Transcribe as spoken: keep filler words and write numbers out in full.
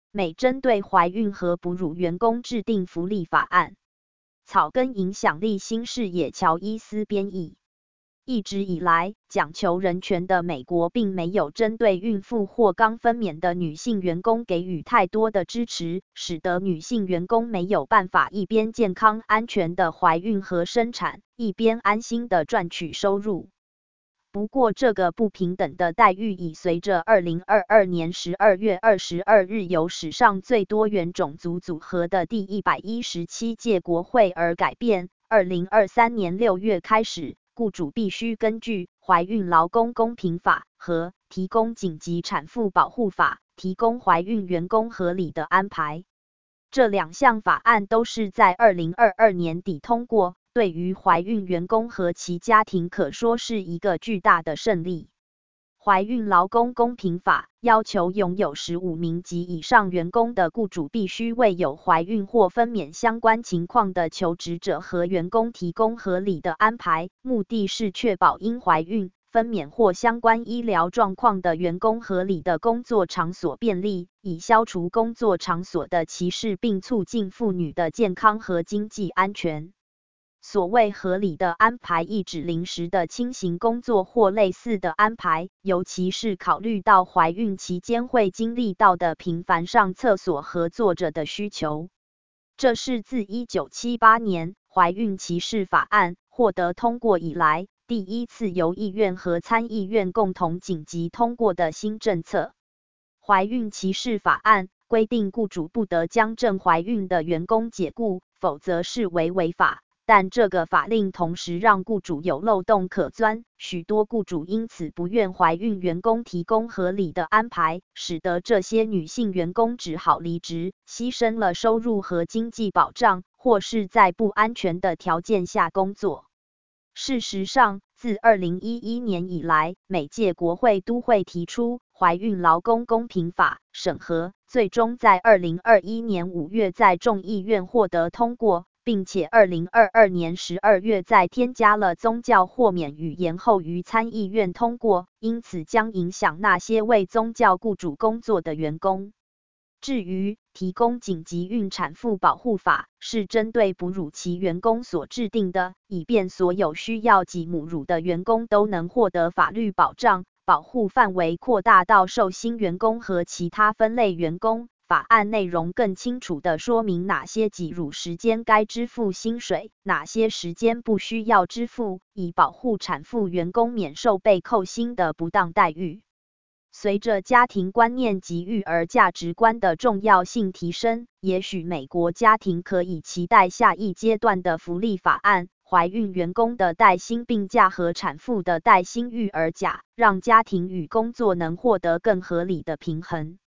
美针对怀孕和哺乳员工制定福利法案。草根影响力新视野乔伊斯编译。一直以来，讲求人权的美国并没有针对孕妇或刚分娩的女性员工给予太多的支持，使得女性员工没有办法一边健康安全的怀孕和生产，一边安心的赚取收入。不过，这个不平等的待遇已随着二零二二年十二月二十二日由史上最多元种族组合的第一百一十七届国会而改变。二零二三年六月开始，雇主必须根据《怀孕劳工公平法》和《提供紧急产妇保护法》提供怀孕员工合理的安排。这两项法案都是在二零二二年底通过，对于怀孕员工和其家庭可说是一个巨大的胜利。怀孕劳工公平法要求拥有十五名及以上员工的雇主必须为有怀孕或分娩相关情况的求职者和员工提供合理的安排，目的是确保因怀孕、分娩或相关医疗状况的员工合理的工作场所便利，以消除工作场所的歧视并促进妇女的健康和经济安全。所谓合理的安排，意指临时的轻型工作或类似的安排，尤其是考虑到怀孕期间会经历到的频繁上厕所和坐着的需求。这是自一九七八年怀孕歧视法案获得通过以来，第一次由议院和参议院共同紧急通过的新政策。怀孕歧视法案规定，雇主不得将正怀孕的员工解雇，否则视为违法。但这个法令同时让雇主有漏洞可钻，许多雇主因此不愿怀孕员工提供合理的安排，使得这些女性员工只好离职，牺牲了收入和经济保障，或是在不安全的条件下工作。事实上，自二零一一年以来，每届国会都会提出怀孕劳工公平法审核，最终在二零二一年五月在众议院获得通过，并且二零二二年十二月再添加了宗教豁免语言后于参议院通过，因此将影响那些为宗教雇主工作的员工。至于提供紧急孕产妇保护法，是针对哺乳期员工所制定的，以便所有需要挤母乳的员工都能获得法律保障，保护范围扩大到受薪员工和其他分类员工。法案内容更清楚地说明哪些挤乳时间该支付薪水，哪些时间不需要支付，以保护产妇员工免受被扣薪的不当待遇。随着家庭观念及育儿价值观的重要性提升，也许美国家庭可以期待下一阶段的福利法案，怀孕员工的带薪病假和产妇的带薪育儿假，让家庭与工作能获得更合理的平衡。